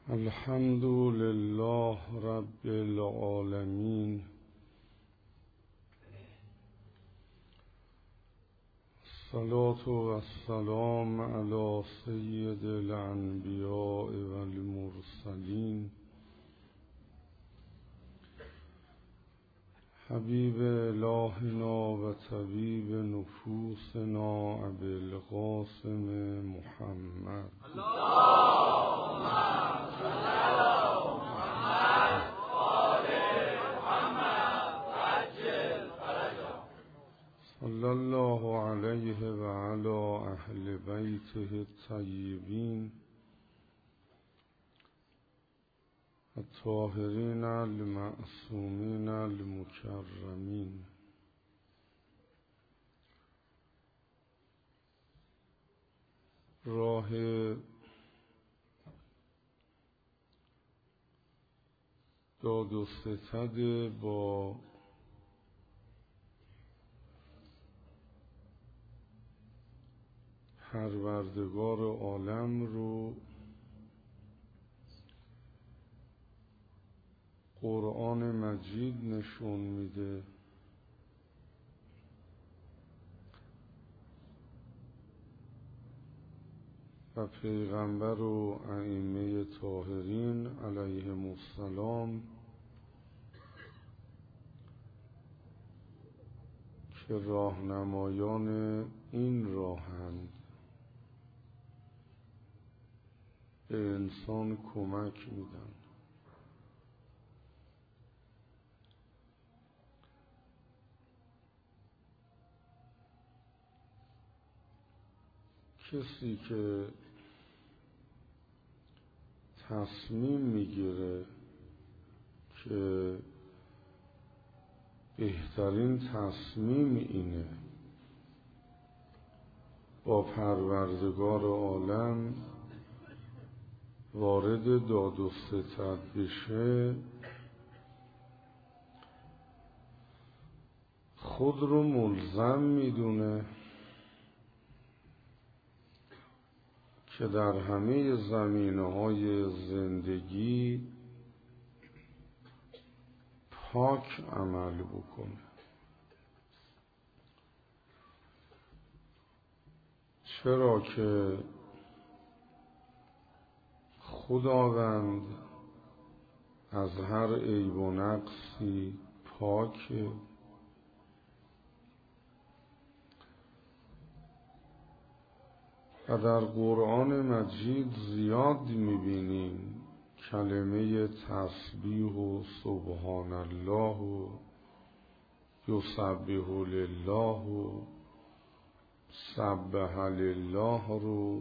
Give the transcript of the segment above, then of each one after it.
الحمد لله رب العالمين، الصلاة والسلام على سید الانبیاء والمرسلین، حبیب الهنا و طبیب نفوسنا ابی القاسم محمد. اللهم صل علی محمد و آل محمد عجل فرجا. صلی الله علیه و علی اهل بیته الطیبین الطاهرین المعصومین المکرمین. راه داد و ستد با پروردگار عالم رو قرآن مجید نشون میده و پیغمبر و ائمه طاهرین علیهم السلام که راهنمایان این راهند به انسان کمک میدن. کسی که تصمیم میگیره که بهترین تصمیم اینه با پروردگار عالم وارد داد و ستد بشه، خود رو ملزم میدونه که در همه زمینه‌های زندگی پاک عمل بکنه. چرا که خداوند از هر عیب و نقصی پاکه و در قرآن مجید زیاد میبینیم کلمه تسبیح و سبحان الله و یسبح لله و سبح لله رو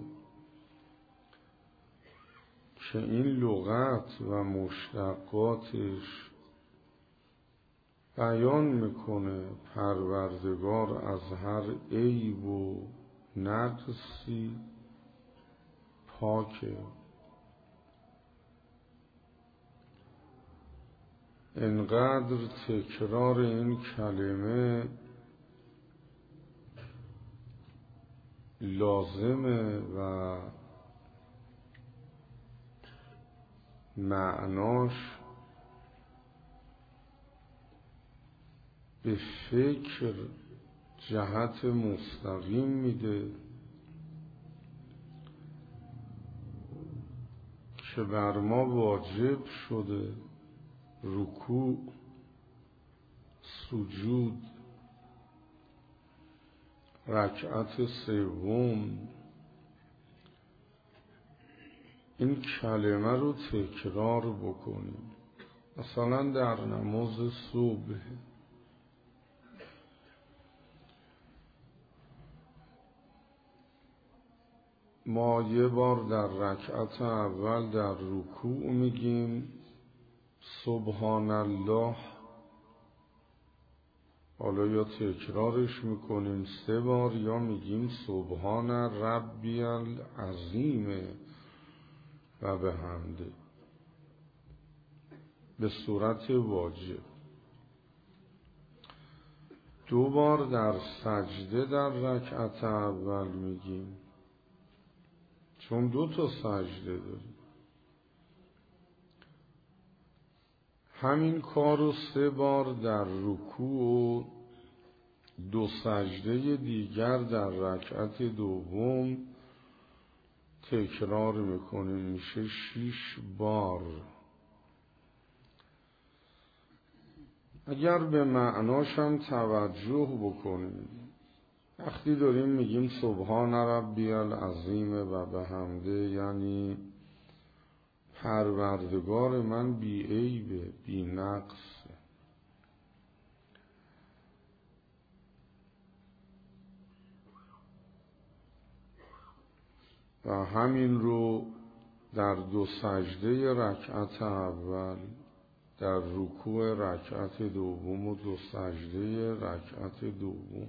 که این لغت و مشتقاتش بیان میکنه پروردگار از هر عیب و نقصی پاکه. انقدر تکرار این کلمه لازمه و معناش به فکر جهت مستقیم میده که بر ما واجب شده رکوع، سجود، رکعت سوم این کلمه رو تکرار بکنیم. مثلا در نماز صبح ما یه بار در رکعت اول در رکوع میگیم سبحان الله، حالا یا تکرارش میکنیم 3 بار یا میگیم سبحان ربی العظیم و به حمده به صورت واجب. 2 بار در سجده در رکعت اول میگیم چون 2 تا سجده داریم. همین کار رو 3 بار در رکوع و 2 سجده دیگر در رکعت دوم تکرار میکنیم، میشه 6 بار. اگر به معناش هم توجه بکنیم، وقتی داریم میگیم سبحان ربی العظیم و بحمده، یعنی پروردگار من بی عیبه، بی نقص. و همین رو در 2 سجده رکعت اول، در رکوع رکعت دوم و 2 سجده رکعت دوم.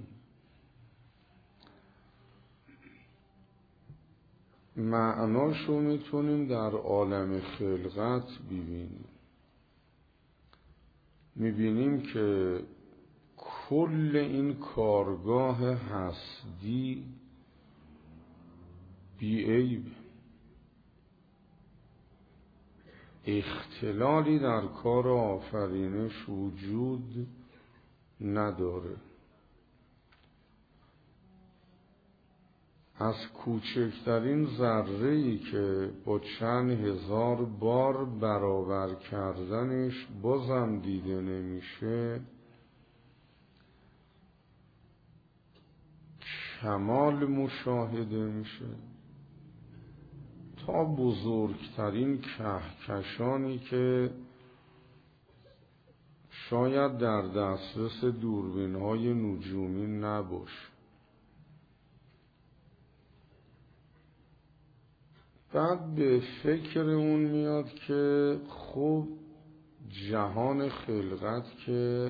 معناشو میتونیم در عالم خلقت ببینیم. میبینیم که کل این کارگاه هستی بی‌عیب، اختلالی در کار آفرینش وجود نداره. از کوچکترین ذره‌ای که با چند هزار بار برابر کردنش بازم دیده نمیشه، کمال مشاهده میشه، تا بزرگترین کهکشانی که شاید در دسترس دوربین‌های نجومی نباشه. بعد به فکر اون میاد که خب جهان خلقت که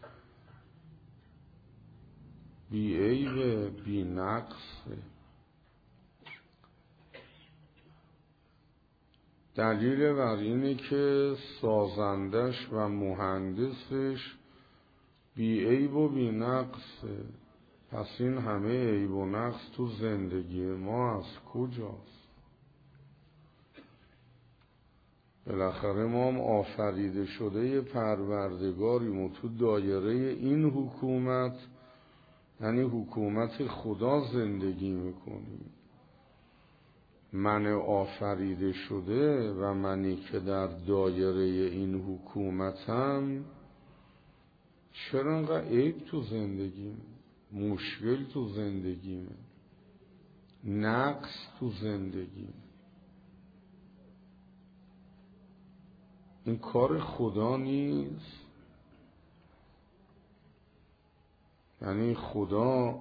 بی عیبه، بی نقصه. دلیل بر اینه که سازندش و مهندسش بی عیب و بی نقصه. پس این همه عیب و نقص تو زندگی ما از کجاست؟ بالاخره ما هم آفریده شده پروردگاریم و تو دایره این حکومت، یعنی حکومت خدا، زندگی میکنیم. من آفریده شده و منی که در دایره این حکومتم، چرا انقدر عیب تو زندگیم، مشکل تو زندگیم، نقص تو زندگیم؟ این کار خدا نیست. یعنی خدا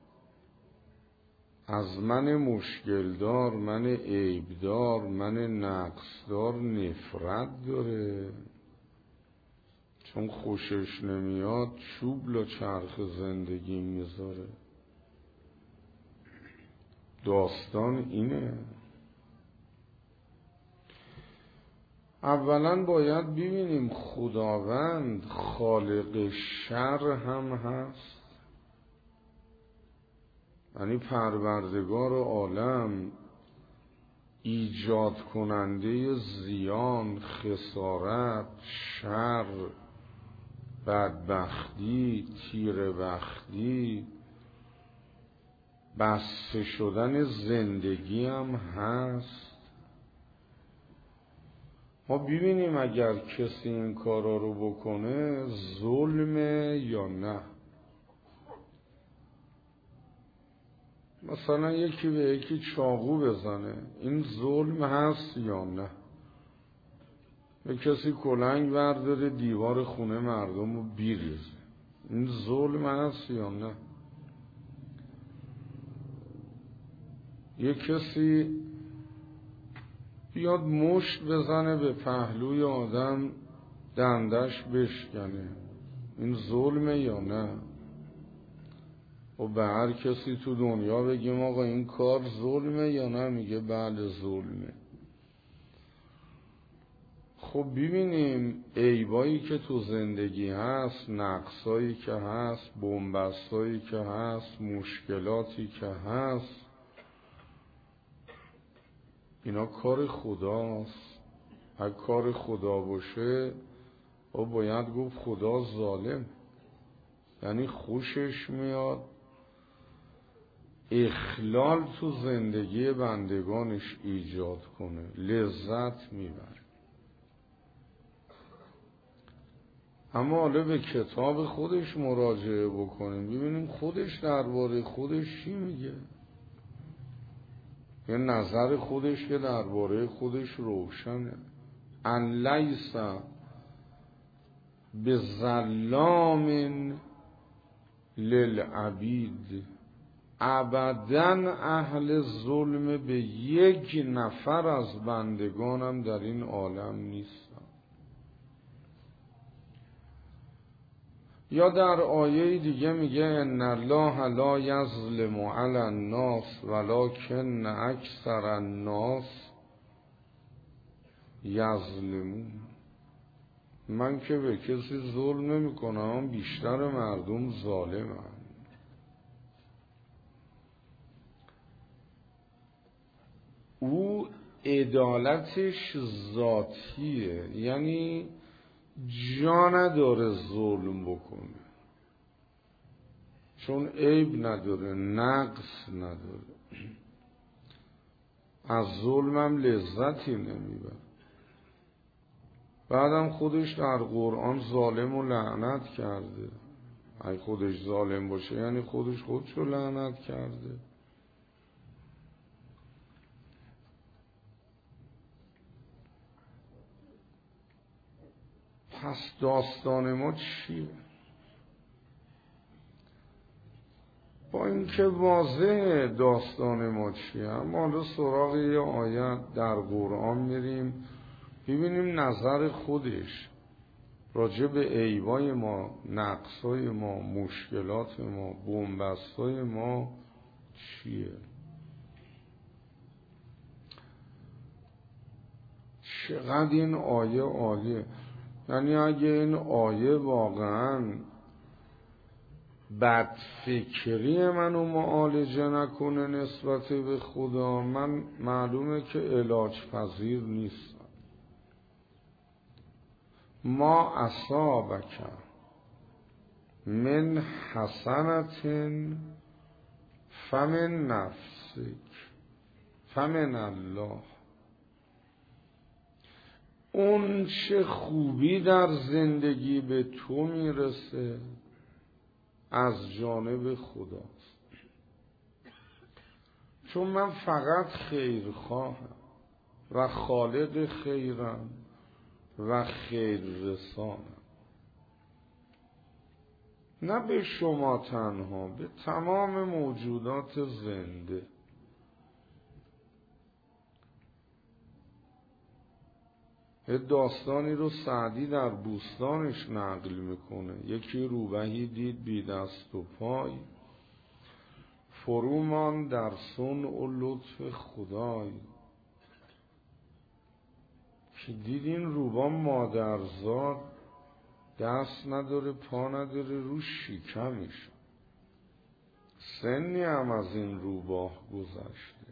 از من مشکلدار، من عیبدار، من نقصدار نفرت داره، چون خوشش نمیاد چوب لا چرخ زندگی میذاره. داستان اینه. اولا باید ببینیم خداوند خالق شر هم هست، یعنی پروردگار عالم، ایجاد کننده زیان، خسارت، شر، بدبختی، تیره‌بختی، بسته شدن زندگی هم هست. ما ببینیم اگر کسی این کارا رو بکنه ظلمه یا نه. مثلا یکی به یکی چاقو بزنه، این ظلم هست یا نه؟ به کسی کلنگ برداره دیوار خونه مردم رو بیریزه، این ظلم هست یا نه؟ یه کسی بیاد مشت بزنه به پهلوی آدم دندش بشکنه، این ظلمه یا نه؟ و به هر کسی تو دنیا بگیم آقا این کار ظلمه یا نه، میگه بله ظلمه. خب ببینیم عیبایی که تو زندگی هست، نقصایی که هست، بنبستایی که هست، مشکلاتی که هست، اینا کار خداست. اگه کار خدا باشه و باید گفت خدا ظالم، یعنی خوشش میاد اخلال تو زندگی بندگانش ایجاد کنه، لذت میبره. اما حالا به کتاب خودش مراجعه بکنیم ببینیم خودش درباره خودش چی میگه. یه نظر خودش که درباره خودش روشنه. ان لیس بظلام للعبید، ابداً اهل ظلم به یک نفر از بندگانم در این عالم نیستم. یا در آیه دیگه میگه ان الله لا یظلم علی الناس ولکن اکثر الناس یظلمون. من که به کسی ظلم نمی کنم، بیشتر مردم ظالمن. او عدالتش ذاتیه، یعنی جا نداره ظلم بکنه، چون عیب نداره، نقص نداره، از ظلمم لذتی نمیبره. بعدم خودش در قرآن ظالم و لعنت کرده. اگه خودش ظالم باشه یعنی خودشو لعنت کرده. پس داستان ما چیه؟ با اینکه واضحه داستان ما چیه، اما حالا سراغ یه آیت در قرآن میریم ببینیم نظر خودش راجع به عیبای ما، نقصای ما، مشکلات ما، بنبستای ما چیه. چقدر این آیه عالیه. یعنی اگه این آیه واقعا بدفکری منو معالجه نکنه نسبت به خدا، من معلومه که علاج پذیر نیستم. ما اصابک من حسنت فمن نفسک فمن الله. اون چه خوبی در زندگی به تو میرسه از جانب خداست، چون من فقط خیرخواهم و خالق خیرم و خیر رسانم. نه به شما تنها، به تمام موجودات زنده. داستانی رو سعدی در بوستانش نقل میکنه. یکی روبهی دید بی دست و پای، فرومان در صنع و لطف خدای. که دید این روبا مادرزاد دست نداره پا نداره، رو شکمش سنی هم از این روباه گذشته.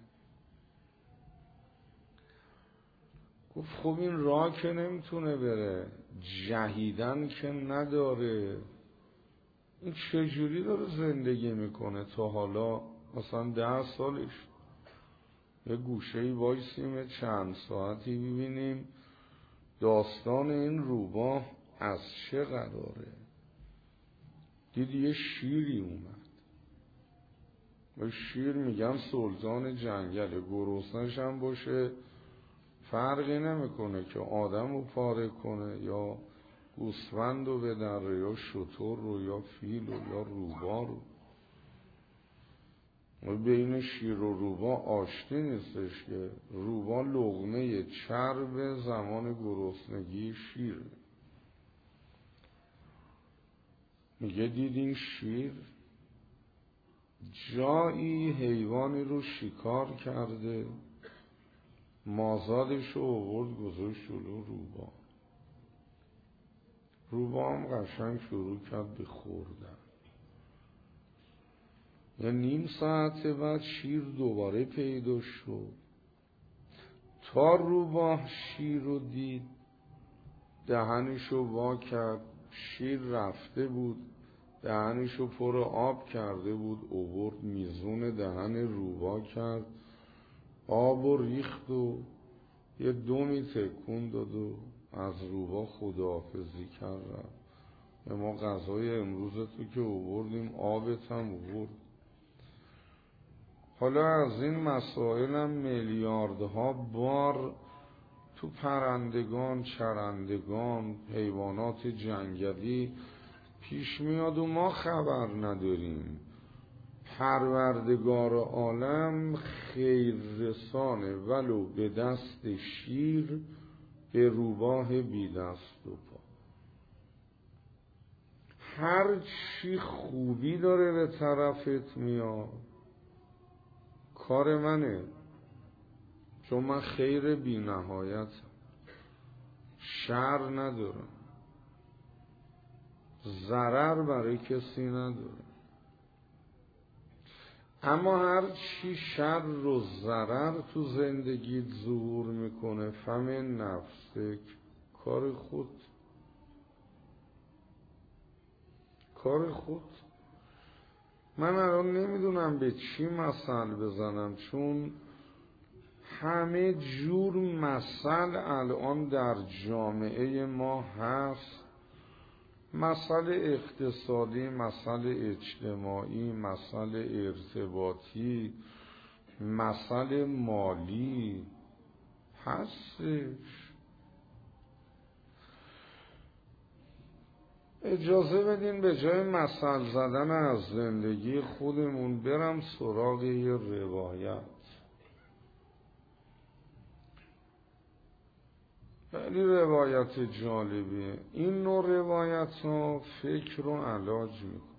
گفت خب این راه که نمیتونه بره، جهیدن که نداره، این چجوری داره زندگی میکنه تا حالا مثلا 10 سالش؟ یه گوشه‌ای وایسیم چند ساعتی ببینیم داستان این روباه از چه قراره. دید یه شیری اومد. و شیر میگن سلطان جنگل، گرسنه‌ش هم باشه فرقی نمیکنه که آدم رو پاره کنه یا گوسفند رو بدره یا شتر رو یا فیل رو یا روبا رو. و بین شیر و روبا آشتی نیستش که روبا لقمه چرب زمان گرسنگی شیر. میگه دید این شیر جایی حیوانی رو شکار کرده، مازادش رو آورد گذاشت جلو روبا. روبا هم قشنگ شروع کرد به خوردن. یه نیم ساعت بعد شیر دوباره پیدا شد. تا روبا شیر رو دید دهنشو وا کرد، شیر رفته بود، دهنشو پر آب کرده بود، آورد میزون دهن روباه کرد، آب و ریخت و یه دمی تکون داد و از روباه خداحافظی کرد رفت. ما غذای امروزتو که آوردیم، آبت هم آورد. حالا از این مسائل هم میلیاردها بار تو پرندگان، چرندگان، حیوانات جنگلی پیش میاد و ما خبر نداریم. پروردگار عالم خیر رسانه ولو به دست شیر به روباه بی دست و پا. هر چی خوبی داره به طرفت میاد کار منه، چون من خیر بی نهایت، شر ندارم، ضرر برای کسی ندارم. اما هر چی شر و ضرر تو زندگیت ظهور میکنه فمن نفسک، کار خود. من الان نمیدونم به چی مثل بزنم، چون همه جور مثل الان در جامعه ما هست. مسئله اقتصادی، مسئله اجتماعی، مسئله ارتباطی، مسئله مالی هستش. اجازه بدین به جای مثل زدن از زندگی خودمون برم سراغ یه روایت. خیلی روایت جالبیه. این نوع روایت ها فکر رو علاج میکن.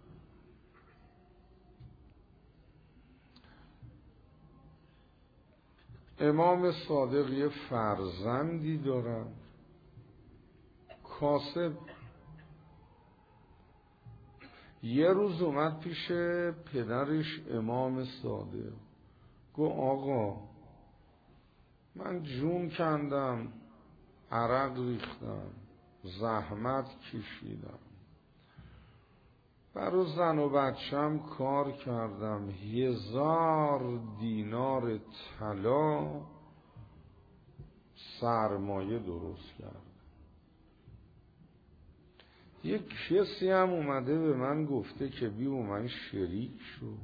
امام صادق یه فرزندی دارن، کاسب. یه روز اومد پیش پدرش امام صادق، گو آقا من جون کندم، عرق ریختم، زحمت کشیدم، برای زن و بچم کار کردم، 1000 دینار طلا سرمایه درست کردم. یک کسی هم اومده به من گفته که بیا من شریک شو.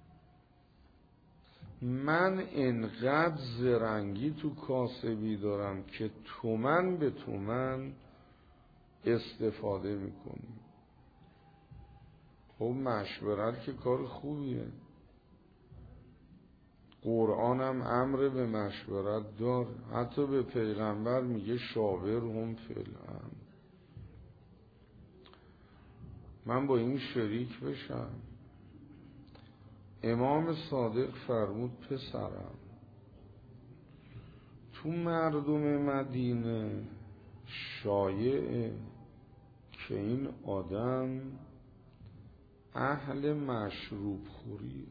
من انقدر زرنگی تو کاسبی دارم که تومن به تومن استفاده میکنی. خب مشورت که کار خوبیه، قرآن هم امر به مشورت داره، حتی به پیغمبر میگه شاورهم فی الامر. من با این شریک بشم؟ امام صادق فرمود پسرم، تو مردم مدینه شایعه که این آدم اهل مشروب خوری،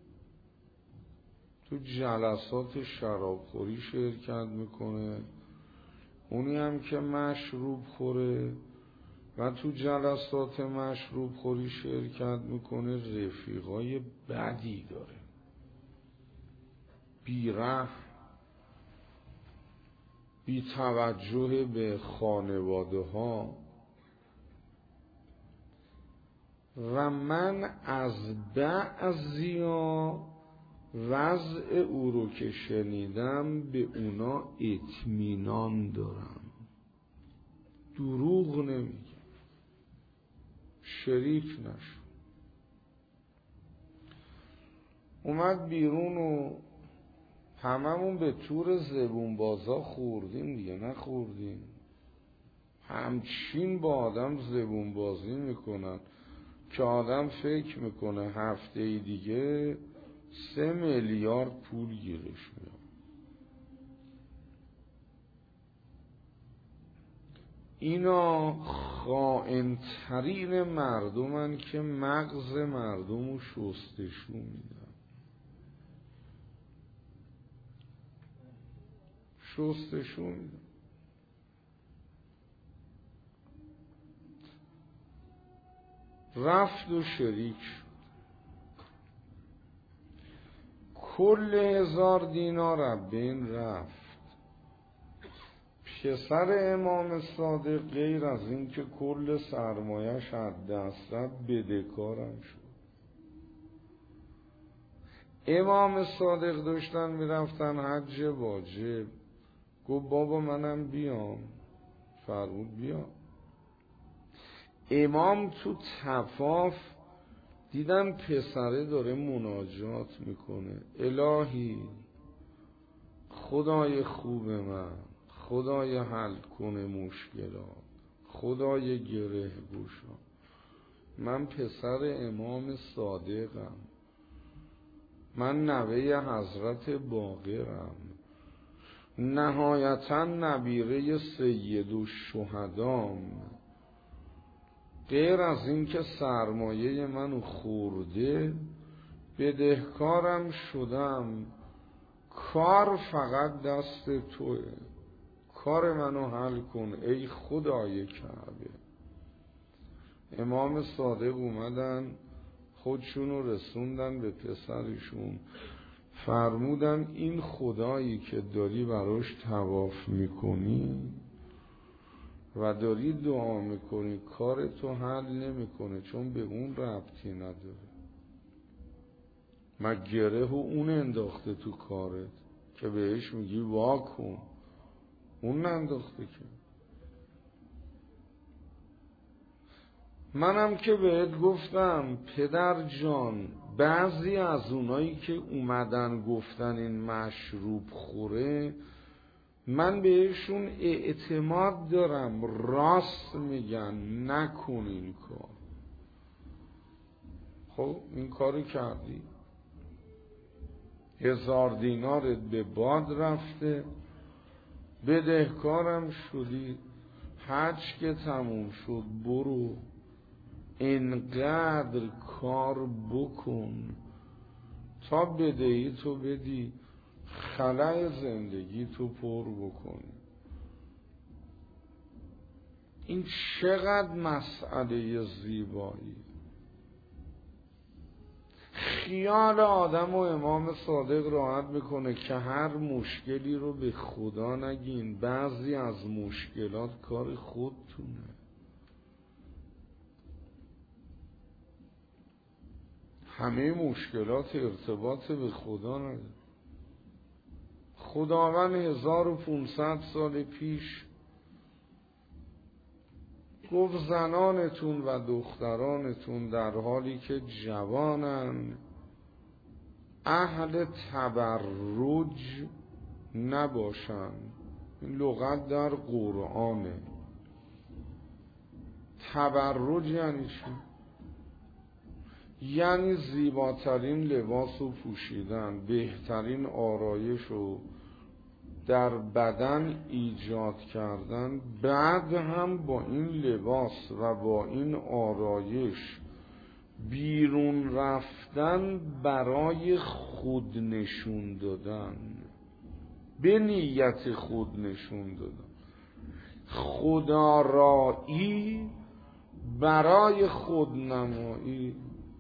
تو جلسات شرابخوری شرکت میکنه، اونی هم که مشروب خوره و تو جلسات مشروب خوری شرکت میکنه رفیقای بدی داره، بی‌رحم، بی توجه به خانواده ها. و من از بعضیا وضع او رو که شنیدم به اونا اطمینان دارم، دروغ نمیگم، شریک نشو. اومد بیرون و هممون به طور زبون بازا خوردیم دیگه، نخوردیم؟ همچین با آدم زبون بازی میکنن که آدم فکر میکنه هفته دیگه 3 میلیارد پول گیرش میاد. اینا خائن‌ترین مردمن که مغز مردمو شستشو میدن. رفت و شریک شد. کل 1000 دینار از بین رفت. پسر امام صادق غیر از این که کل سرمایه‌اش از دست رفت بدهکارم شد. امام صادق داشتن میرفتن حج واجب، گفت بابا منم بیام. فرمود بیا. امام تو طواف دیدن پسره داره مناجات میکنه، الهی خدای خوب من، خدای حل کنه مشکلات، خدای گره گوشا، من پسر امام صادقم، من نوه حضرت باقرم، نهایتا نبیره سید الشهدام، غیر از این که سرمایه منو خورده بدهکارم شدم، کار فقط دست توه، کار منو حل کن ای خدای کعبه. امام صادق اومدن خودشونو رسوندن به پسرشون، فرمودن این خدایی که داری براش طواف میکنی و داری دعا میکنی کار تو حل نمیکنه، چون به اون ربطی نداره. گره اون انداخته تو کارت که بهش میگی واکن، اون انداخته که. منم که بهت گفتم پدر جان، بعضی از اونایی که اومدن گفتن این مشروب خوره، من بهشون اعتماد دارم، راست میگن، نکن این کار. خب این کارو کردی، 1000 دینارت به باد رفته، بدهکارم شدی. حج که تموم شد برو اینقدر کار بکن تا بدهی تو بدی، خلأ زندگی تو پر بکنی. این چقدر مسئله زیبایی. خیال آدم و امام صادق راحت میکنه که هر مشکلی رو به خدا نگین، بعضی از مشکلات کار خودتونه. همه مشکلات ارتباط به خدا نداره. خداوند 1500 سال پیش گفت زنانتون و دخترانتون در حالی که جوانن اهل تبرج نباشن. این لغت در قرآنه. تبرج یعنی چی؟ یعنی زیباترین لباس رو پوشیدن، بهترین آرایش رو در بدن ایجاد کردن، بعد هم با این لباس و با این آرایش بیرون رفتن برای خود نشون دادن، به نیت خود نشون دادن، خودآرایی برای خودنمایی.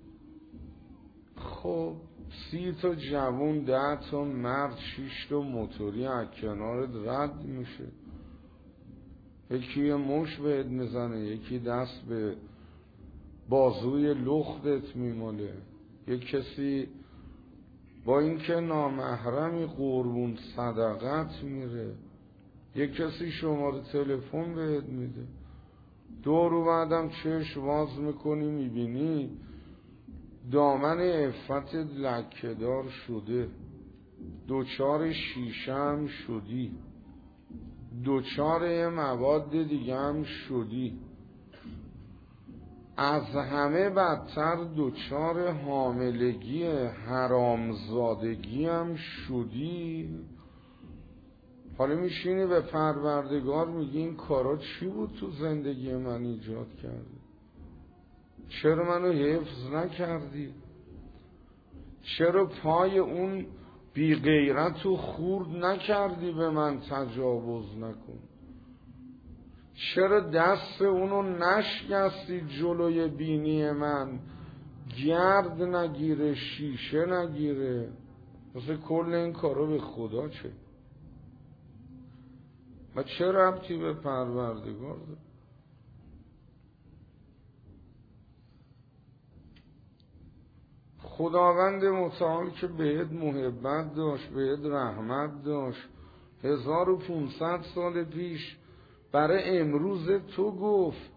خب 30 تا جوون، 10 تا مرد، 6 تا موتوری از کنارت رد میشه، یکی مش بهت میزنه، یکی دست به بازوی لختت میماله، یک کسی با اینکه نامحرمی قربون صدقت میره، یک کسی شماره تلفن بهت میده، دور بعدم چشم باز میکنی میبینی دامن عفت لکه‌دار شده، دوچار شیشه هم شدی، دوچار مواد دیگه هم شدی، از همه بدتر دوچار حاملگی حرامزادگی هم شدی. حالا میشینی به پروردگار میگی این کارا چی بود تو زندگی من ایجاد کرده؟ چرا منو حفظ نکردی؟ چرا پای اون بی غیرت رو خورد نکردی به من تجاوز نکن؟ چرا دست اونو نشکستی جلوی بینی من؟ گرد نگیره، شیشه نگیره. مثل کل این کارا به خدا چه؟ و چه ربطی به پروردگار داره؟ خداوند متعال که بهت محبت داشت، بهت رحمت داشت، 1500 سال پیش برای امروز تو گفت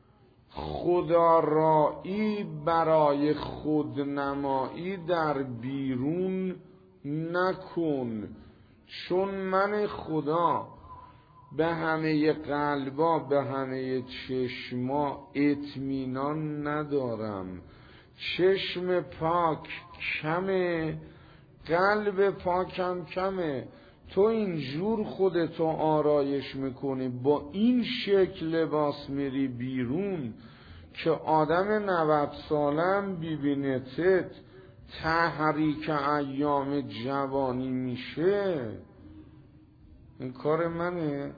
خودآرایی برای خودنمایی در بیرون نکن، چون من خدا به همه قلبا، به همه چشما اطمینان ندارم. چشم پاک کمه، قلب پاکم کمه. تو اینجور خودتو آرایش میکنی، با این شکل لباس میری بیرون که آدم 90 سالم ببینتت تحریک ایام جوانی میشه. این کار منه؟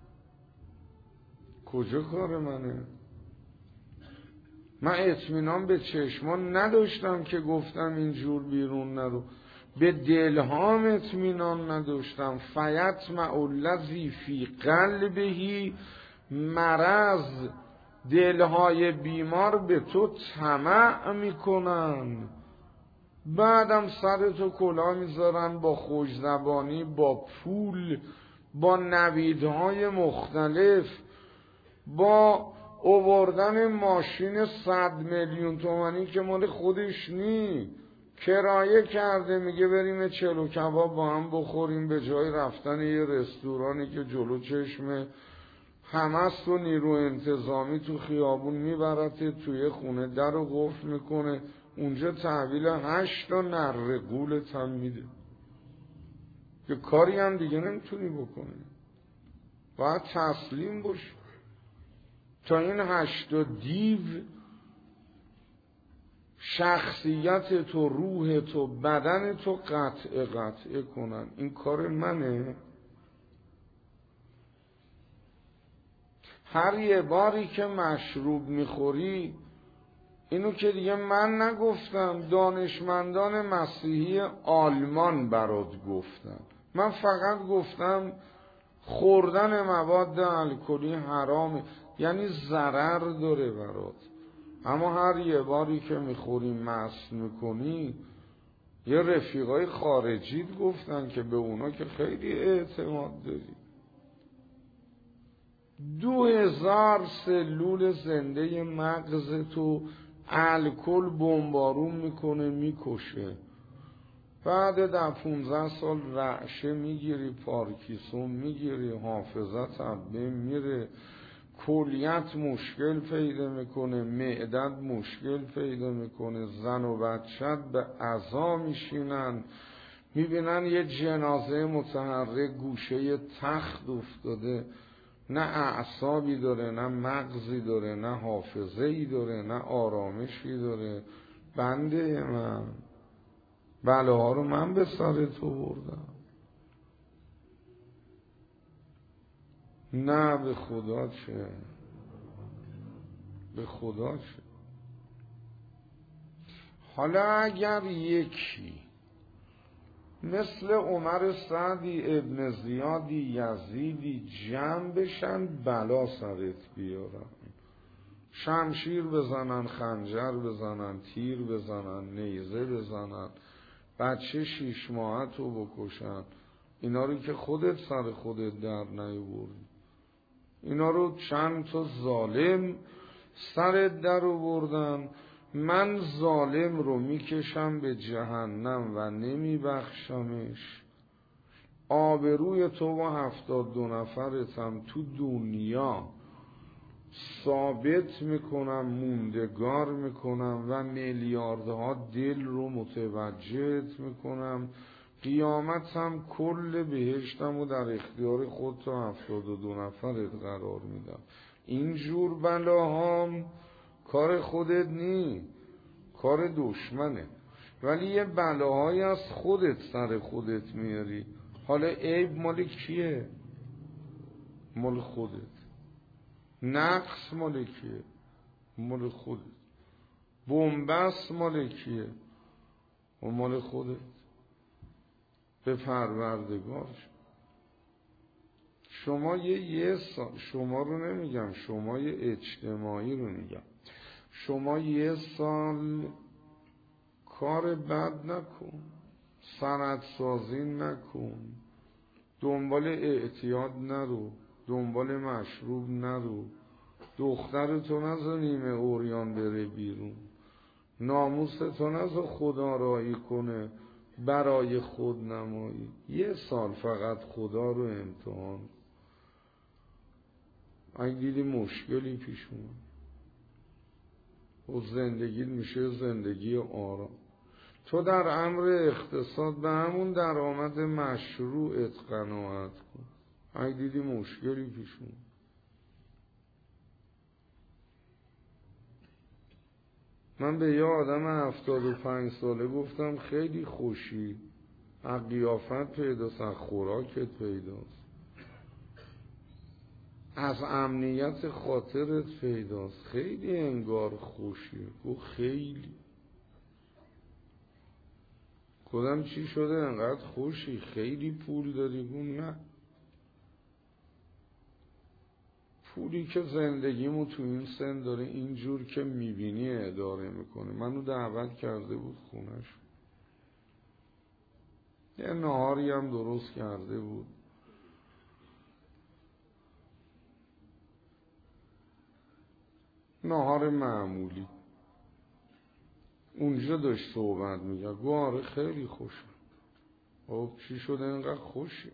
کجا کار منه؟ من اطمینان به چشمان نداشتم که گفتم اینجور بیرون نرو، به دلهام اطمینان نداشتم. فیطمع الذی فی قلبه مرض، دلهای بیمار به تو طمع میکنن، بعدم سرتو کلاه میذارن با خوشزبانی، با پول، با نویدهای مختلف، با آوردن ماشین 100 میلیون تومانی که مال خودش نی، کرایه کرده، میگه بریم چلو کباب با هم بخوریم، به جای رفتن یه رستورانی که جلو چشم همست و نیرو انتظامی تو خیابون میبرته توی خونه، در رو قفل میکنه، اونجا تحویل 8 تا نره گولت هم میده که کاری هم دیگه نمیتونی بکنی، باید تسلیم باشی تا این 8 دیو شخصیت تو، روح تو، بدن تو قطعه کنن. این کار منه؟ هر یه باری که مشروب میخوری، اینو که دیگه من نگفتم، دانشمندان مسیحی آلمان برات گفتن، من فقط گفتم خوردن مواد الکلی حرامه، یعنی ضرر داره برات. اما هر یه باری که میخوری مست میکنی، یه رفیقای خارجیت گفتن که به اونا که خیلی اعتماد داری، 2000 سلول زنده مغز تو الکل بمبارون میکنه، میکشه. بعد در 15 سال رعشه میگیری، پارکینسون میگیری، حافظت هم میره، کلیت مشکل پیدا میکنه، معدت مشکل پیدا میکنه، زن و بچت به عزا میشینن، میبینن یه جنازه متحرک گوشه تخت افتاده، نه اعصابی داره، نه مغزی داره، نه حافظه‌ای داره، نه آرامشی داره. بنده من بلاها رو من به سر تو بردم. نه به خدا چه، به خدا چه. حالا اگر یکی مثل عمر سعدی، ابن زیادی، یزیدی جمع بشن بلا سرت بیارن، شمشیر بزنن، خنجر بزنن، تیر بزنن، نیزه بزنن، بچه 6 ماهتو بکشن، اینا رو که خودت سر خودت در نیاوردی، اینا رو چند تا ظالم سرت در آوردن. من ظالم رو میکشم به جهنم و نمیبخشمش. آبروی تو و 72 نفرتم تو دنیا ثابت میکنم، موندگار میکنم و میلیاردها دل رو متوجهت میکنم. قیامت هم کل بهشتم و در اختیار خود تا 72 نفرت قرار میدم. اینجور بلاهام کار خودت نی، کار دشمنه، ولی یه بلاهایی از خودت سر خودت میاری. حالا عیب مال کیه؟ مال خودت. نقص مال کیه؟ مال خودت. بنبست مال کیه؟ و مال خودت. به پروردگارش. شما یه سال، شما رو نمیگم، شما یه اجتماعی رو میگم، شما یه سال کار بد نکن، صنعت سازی نکن، دنبال اعتیاد نرو، دنبال مشروب نرو، دخترتو نذار نیمه عریان بره بیرون، ناموستو نذار خدا رایی کنه برای خود نمایی. یه سال فقط خدا رو امتحان. اگه دیدی مشکلی پیش اومد و زندگی میشه زندگی آرام. تو در امر اقتصاد به همون درآمد مشروعت قناعت کن. اگه دیدی مشکلی پیش اومد. من به یه آدم 75 ساله گفتم خیلی خوشی، از قیافت پیداست، از خوراکت پیداست، از امنیت خاطرت پیداست، خیلی انگار خوشی. گفت خیلی. خودم چی شده انقدر خوشی؟ خیلی پول داری؟ گفت نه، پولی که زندگیمو تو این سن داره اینجور که میبینی اداره میکنه. منو دعوت کرده بود خونش، یه نهاری هم درست کرده بود، نهار معمولی. اونجا داشت صحبت میگه. گفت آره خیلی خوشم. خب چی شده اینقدر خوشی؟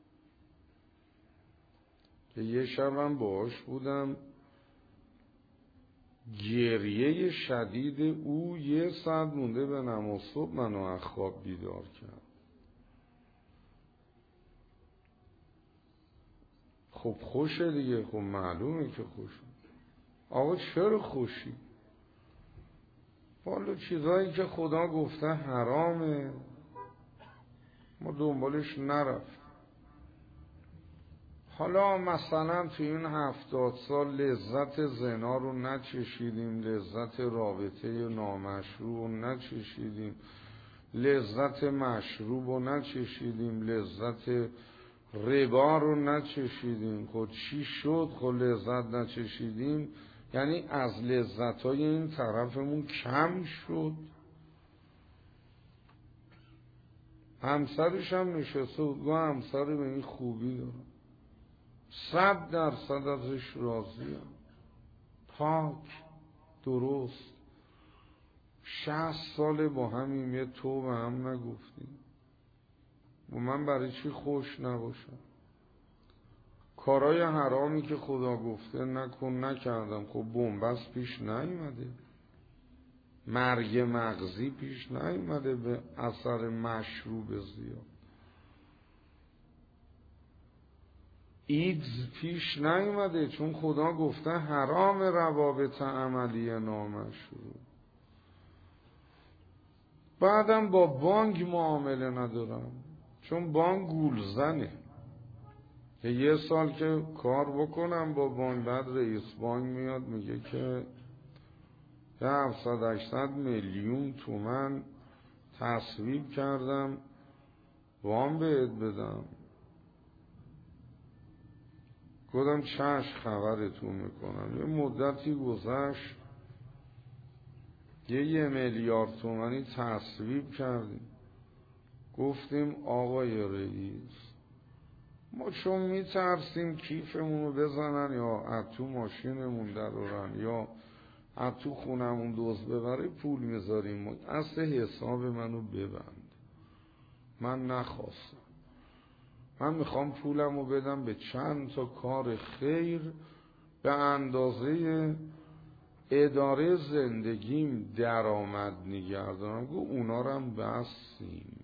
که یه شبم باهاش بودم، گریه شدید او 1 ساعت مونده به نماز صبح منو از خواب بیدار کرد. خب خوشه دیگه. خب معلومه که خوشه. آقا چرا خوشی؟ والا چیزایی که خدا گفته حرامه ما دنبالش نرفت. حالا مثلا تو این 70 سال لذت زنا رو نچشیدیم، لذت رابطه نامشروع رو نچشیدیم، لذت مشروب رو نچشیدیم، لذت ربا رو نچشیدیم. خود چی شد؟ خود لذت نچشیدیم یعنی از لذت‌های این طرفمون کم شد. همسرش هم نشسته بود، گفت همسر به این خوبی دارم، 100% ازش راضیم، پاک، درست، 60 ساله با همیم، یه تو به هم نگفتیم. و من برای چی خوش نباشم؟ کارای حرامی که خدا گفته نکن نکردم. خب بنبست پیش نیومده، مرگ مغزی پیش نیومده به اثر مشروب زیاد، ایدز پیش نیومده چون خدا گفته حرام روابط عملی نامشروع. بعدم با بانک معامله ندارم چون بانک گولزنه. یه سال که کار بکنم با بانک، بعد رئیس بانک میاد میگه که 700-800 میلیون تومان تصویب کردم وام بهت بدم. گفتم چشم خبرتون میکنم. یه مدتی گذشت، 1 میلیارد تومانی تصویب کردیم. گفتیم آقای رئیس ما چون میترسیم کیفمون رو بزنن یا از تو ماشینمون درارن یا از تو خونمون دزد ببره پول میذاریم، اصل حساب منو ببند. من نخواستم، من میخوام پولم رو بدم به چند تا کار خیر به اندازه اداره زندگیم درآمد نگردانم. گفت اونا رو هم بستیم.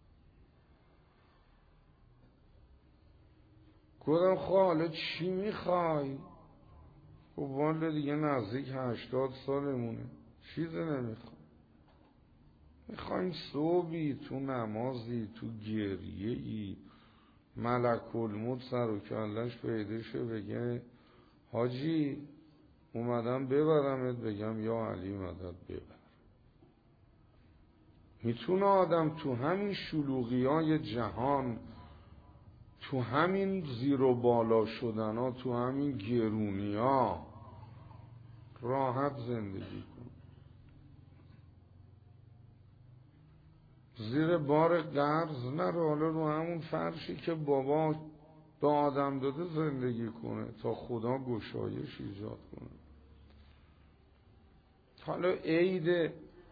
گفتم خب حالا چی میخوای؟ خب والا دیگه نزدیک 80 سالمونه، چیزی نمیخوام. میخوایم صبحی تو نمازی، تو گریه‌ای، ملک الموت سر و کلش پیدا شه بگه حاجی اومدم ببرمت، بگم یا علی مدد ببر. میتونه آدم تو همین شلوغیای جهان، تو همین زیر و بالا شدن ها، تو همین گرونی ها راحت زندگی کن، زیر بار قرض نرو، حالا رو همون فرشی که بابا به آدم داده زندگی کنه تا خدا گشایش ایجاد کنه. حالا عید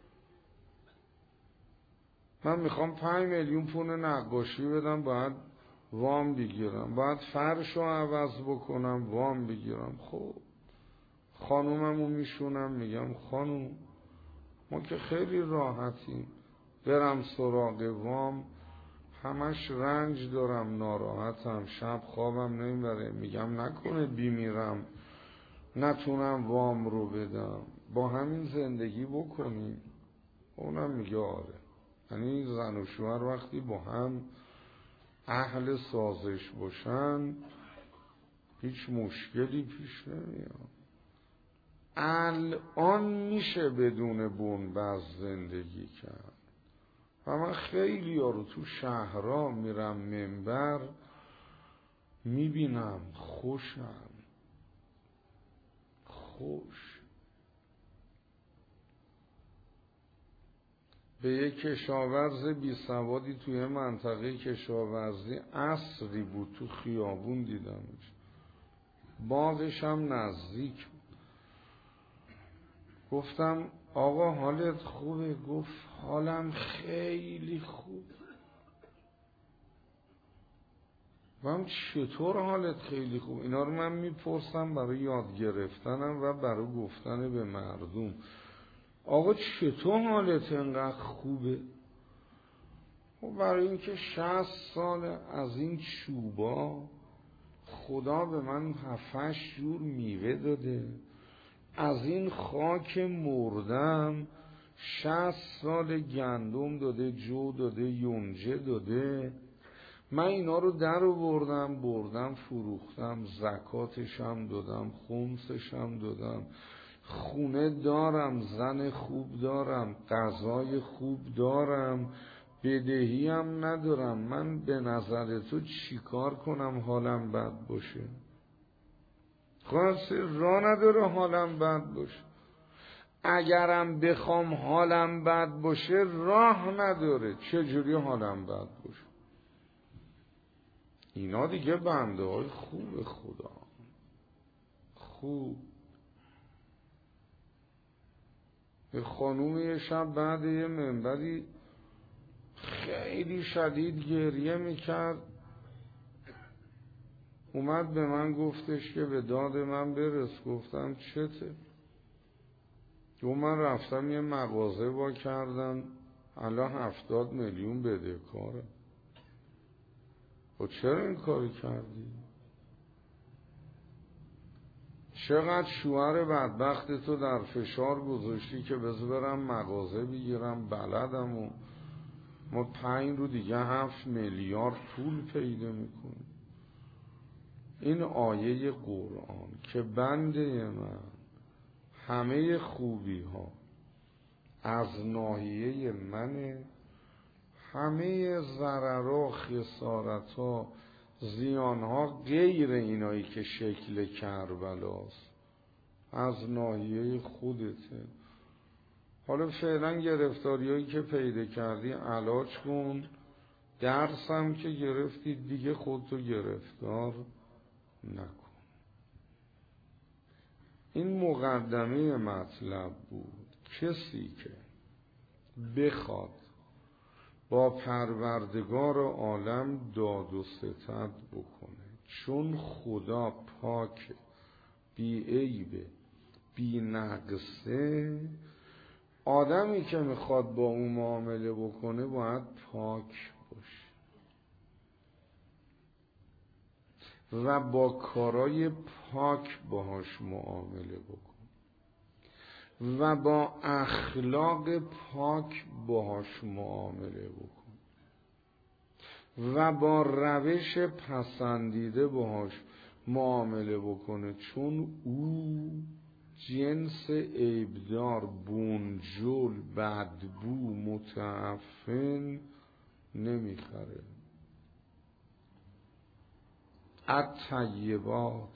من میخوام 5 میلیون پول نقاشی بدم، باید وام بگیرم، باید فرشو عوض بکنم، وام بگیرم. خب خانوممو میشونم، میگم خانوم ما که خیلی راحتیم، برم سراغ وام، همش رنج دارم، ناراحتم، شب خوابم نمیبره. میگم نکنه بیمیرم نتونم وام رو بدم، با همین زندگی بکنیم. اونم میگه آره. یعنی زن و شوهر وقتی با هم اهل سازش باشن هیچ مشکلی پیش نمیاد. الان میشه بدون بنبست زندگی کرد و من خیلی ها رو تو شهرها میرم منبر میبینم، خوشم، خوش. به یک کشاورز بی سوادی توی منطقه کشاورزی عصری بود، تو خیابون دیدمش، باغش هم نزدیک. گفتم آقا حالت خوبه؟ گفت حالم خیلی خوب. گفتم چطور حالت خیلی خوب؟ اینا رو من میپرسم برای یاد گرفتنم و برای گفتن به مردم. آقا چطور حالت انقدر خوبه؟ خب برای اینکه 60 سال از این چوبا خدا به من 7-8 جور میوه داده، از این خاک مردم 60 سال گندم داده، جو داده، یونجه داده، من اینا رو در آوردم، بردم فروختم، زکاتشم دادم، خمسشم دادم، خونه دارم، زن خوب دارم، غذای خوب دارم، بدهی هم ندارم. من به نظر تو چی کار کنم حالم بد باشه؟ خلاصه راه نداره حالم بد باشه. اگرم بخوام حالم بد باشه راه نداره. چجوری حالم بد باشه؟ اینا دیگه بنده های خوب خدا، خوب. به خانوم یه شب بعد یه منبری خیلی شدید گریه میکرد، اومد به من گفتش که به داد من برس. گفتم چته؟ گفت من رفتم یه مغازه وا کردم، الان 70 میلیون بدهکاره. و چرا این کاری کردی؟ چقدر شوهر بدبخت تو در فشار گذاشتی که بذار برم مغازه بگیرم، بلدم و ما 5 رو دیگه 7 میلیارد پول پیدا میکنیم. این آیه قرآن که بنده من همه خوبی ها از ناحیه منه، همه ضررها، خسارتها، زیانها غیر اینایی که شکل کربلاست از ناحیه خودته. حالا فعلا گرفتاریایی که پیدا کردی علاج کن، درسم که گرفتی دیگه خودتو گرفتار نکن. این مقدمه مطلب بود. کسی که بخواد با پروردگار عالم داد و ستد بکنه، چون خدا پاک، بی عیبه، بی نقصه، آدمی که میخواد با اون معامله بکنه باید پاک باشه و با کارای پاک باهاش معامله بکن و با اخلاق پاک باهاش معامله بکن و با روش پسندیده باهاش معامله بکنه، چون او جنس عیبدار، بنجل، بدبو، متعفن نمیخره. الطیبات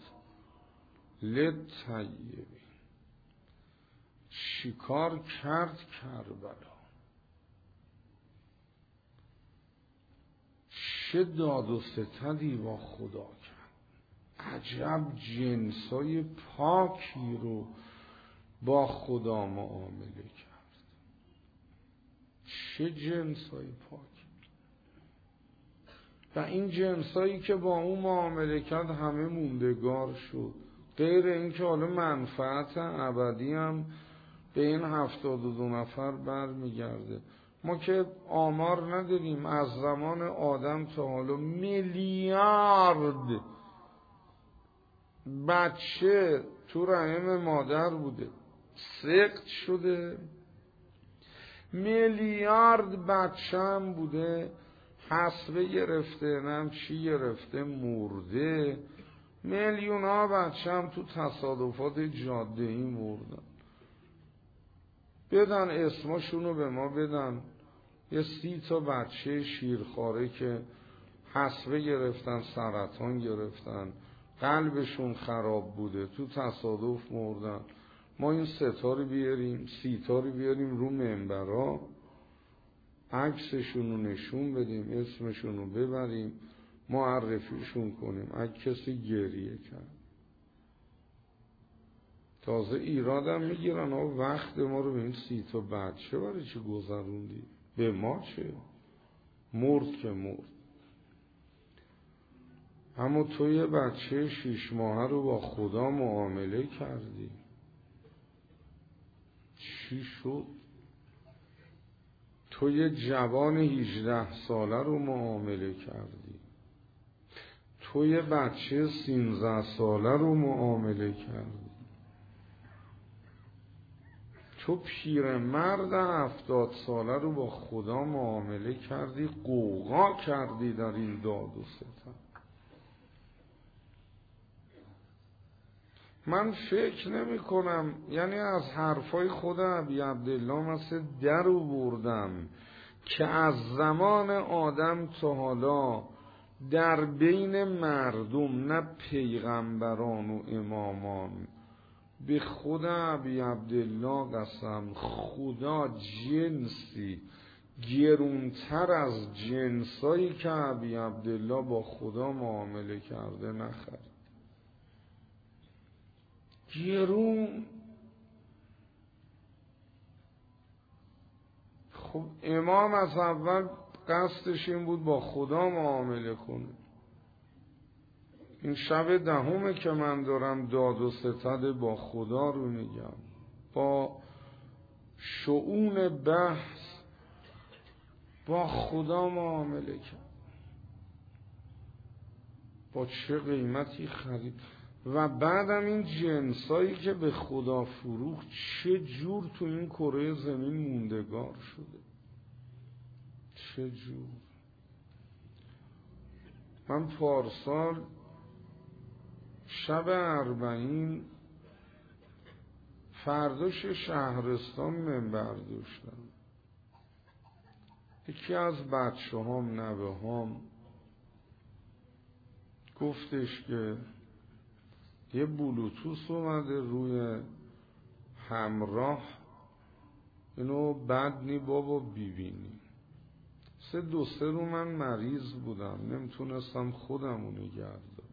للطیبین. شکار کرد کربلا، چه داد و ستدی با خدا کرد. عجب جنسای پاکی رو با خدا معامله کرد. چه جنسای پاکی. و این جنسایی که با اون معامله کرد همه موندگار شد، غیر اینکه حالا منفعت ابدی هم به این 72 نفر برمیگرده. ما که آمار نداریم، از زمان آدم تا حالا میلیارد بچه تو رحم مادر بوده، سقط شده، میلیارد بچه هم بوده حصبه گرفته، نم چی گرفته، مرده. میلیون ها بچه هم تو تصادفات جاده‌ای مردن. بدن اسمشونو به ما بدن، یه 30 تا بچه شیرخواره که حصبه گرفتن، سرطان گرفتن، قلبشون خراب بوده، تو تصادف مردن. ما این 3 تا رو بیاریم، 30 تا رو بیاریم رو منبرا، عکسشون رو نشون بدیم، اسمشون رو ببریم، معرفیشون کنیم. اگه کسی گریه کرد تازه ایرادم میگیرن، وقت ما رو به این 30 تا بچه برای چی گذروندی؟ به ما چه؟ مرد که مرد. اما تو یه بچه 6 ماهه رو با خدا معامله کردی، چی شد؟ تو یه جوان 18 ساله رو معامله کردی، تو یه بچه 13 ساله رو معامله کردی، تو پیرمرد 70 ساله رو با خدا معامله کردی، قوقا کردی در این داد و ستد. من فکر نمی کنم، یعنی از حرفای خود ابی عبدالله مثل در آوردم که از زمان آدم تا حالا در بین مردم، نه پیغمبران و امامان، به خدا ابی عبدالله قسم، خدا جنسی گرونتر از جنسایی که ابی عبدالله با خدا معامله کرده نخرد. گرون. خب امام از اول قصدش این بود با خدا معامله کنه. این شب 10 که من دارم داد و ستد با خدا رو میگم، با شؤون بحث با خدا معامله کرد. با چه قیمتی خرید. و بعدم این جنسایی که به خدا فروخت چه جور تو این کره زمین موندگار شده، چه جور. من پارسال شب 40 فرداش شهرستان منبر داشتم. یکی از بچه هام، نوه هام گفتش که یه بلوتوس اومده روی همراه، اینو بد نی بابا ببینی. 2-3 رو من مریض بودم، نمیتونستم خودمو نگه دارم.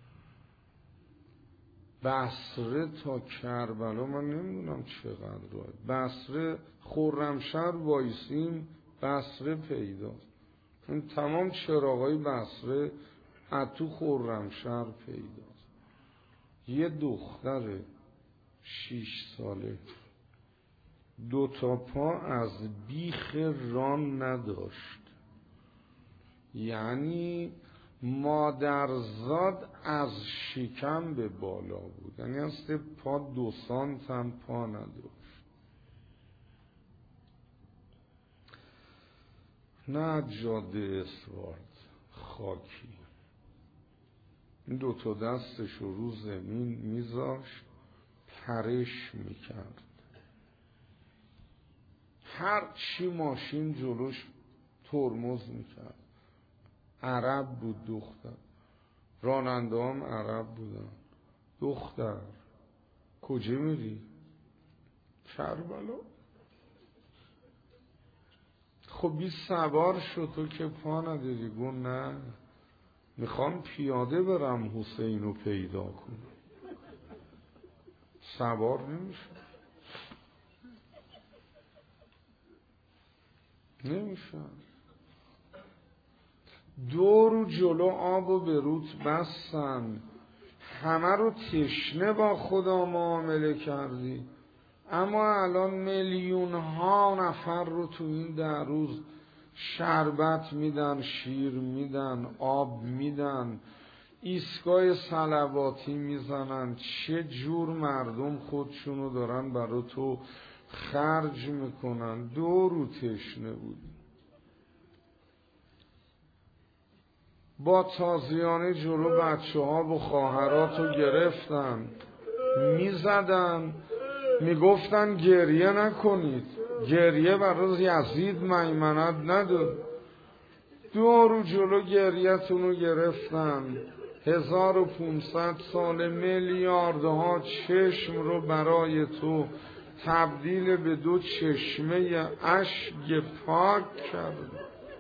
بصره تا کربلا من نمیدونم چقدر راه، بصره خرمشهر وایسیم بصره پیداست. این تمام چراغای بصره از تو خرمشهر پیداست. یه دختر 6 ساله 2 تا پا از بیخ ران نداشت، یعنی مادرزاد از شکم به بالا بود، یعنی از پا 2 سانت هم پا نداشت. نه جاده اسوارد خاکی، این 2 تا دستش رو زمین میذاشت، پرش میکرد. هر چی ماشین جلوش ترمز میکرد. عرب بود دختر، راننده هم عرب بودن. دختر کجا میری؟ کربلا. خب بی سوار شد، تو که پا نداری. گو نه، میخوام پیاده برم حسین رو پیدا کنم. سوار نمیشه. دور جلو آب و برود بستن، همه رو تشنه با خدا معامله کردی. اما الان میلیون ها نفر رو تو این 10 روز شربت میدن، شیر میدن، آب میدن، ایستگاه صلواتی میزنن. چه جور مردم خودشونو دارن برای تو خرج میکنن. دورو تشنه بودی. با تازیانه جلو بچه ها و خواهراتو گرفتن، میزدن، میگفتن گریه نکنید، گریه برای یزید میمنت نداره. دورو جلو گریه‌تونو گرفتن. 1500 سال میلیاردها چشم رو برای تو تبدیل به 2 چشمه اشک پاک کرد.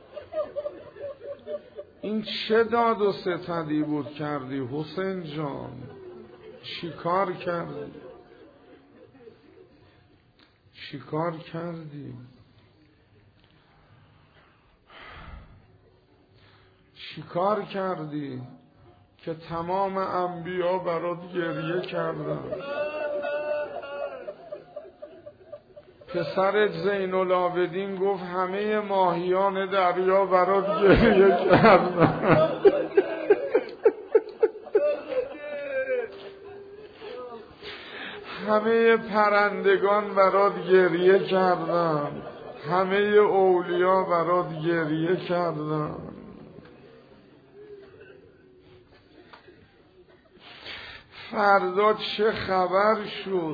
این چه داد و ستدی بود کردی حسین جان؟ چی کار کردی؟ چی کار کردی؟ چی کار کردی که تمام انبیا برات گریه کردن؟ پسرت زین العابدین گفت همه ماهیان دریا برات گریه کردن. همه پرندگان برات گریه کردن. همه اولیا برات گریه کردن. فردا چه خبر شد؟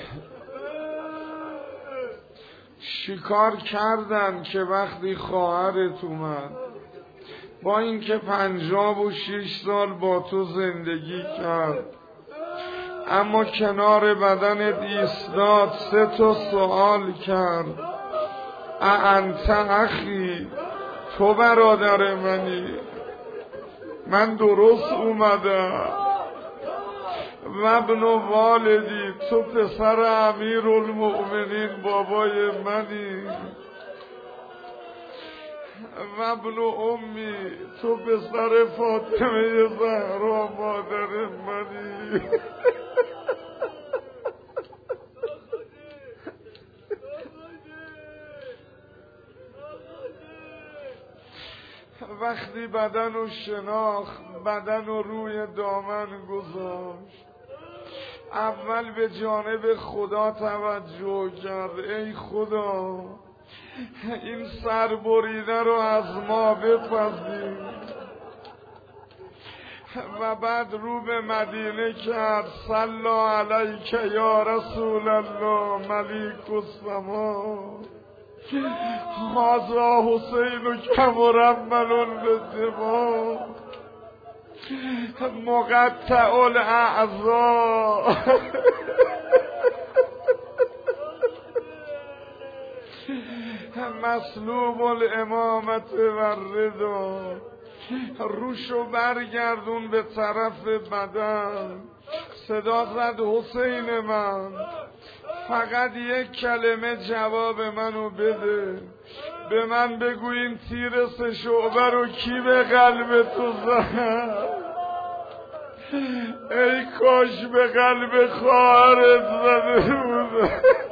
چیکار کردن که وقتی خواهرت اومد با اینکه 56 سال با تو زندگی کرد اما کنار بدنت ایستاد، 3 تا سوال کرد. انت اخی، تو برادر منی؟ من درست اومدم. و ابن والدی، تو پسر امیرالمؤمنین بابای منی. و ابن امی، تو پسر فاطمه زهرا مادر منی. وقتی بدن رو شناخت، بدن رو روی دامن گذاشت، اول به جانب خدا توجه کرد. ای خدا، این سربریده رو از ما بپذیر. و بعد رو به مدینه کرد. صلی علیک یا رسول الله ملیک السما، هذا حسین کمرمل بالدماء مقطع الاعضاء مسلوب الامامت و الرضا. روشو برگردون به طرف بدن. صدا زد حسین من، فقط 1 کلمه جواب منو بده. به من بگو این تیر 3 شعبه رو کی به قلب تو زد؟ ای کاش به قلب خواهرت زده بود.